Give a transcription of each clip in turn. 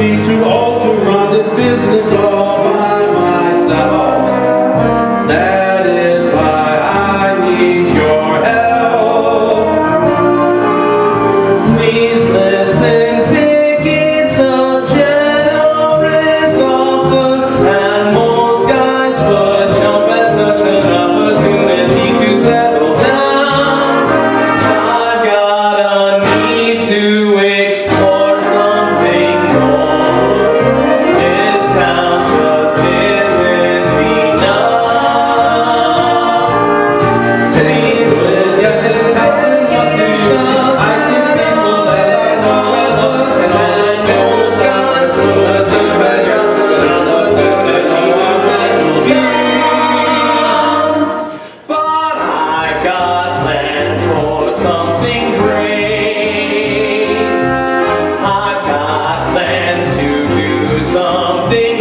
me too old to run this business all by myself. That is why I need your help. Please listen, Vic, it's a generous offer, and most guys would jump at such an opportunity to settle down. I've got a need to explore something more. This town just isn't enough. Please listen, it's a something great. I've got plans to do something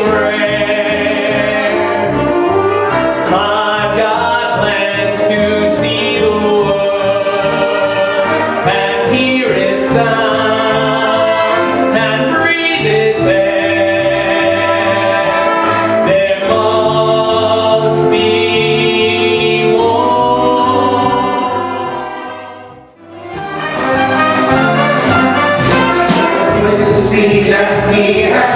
rare. I've got plans to see the world and hear its sound and breathe its air. There must be see that we have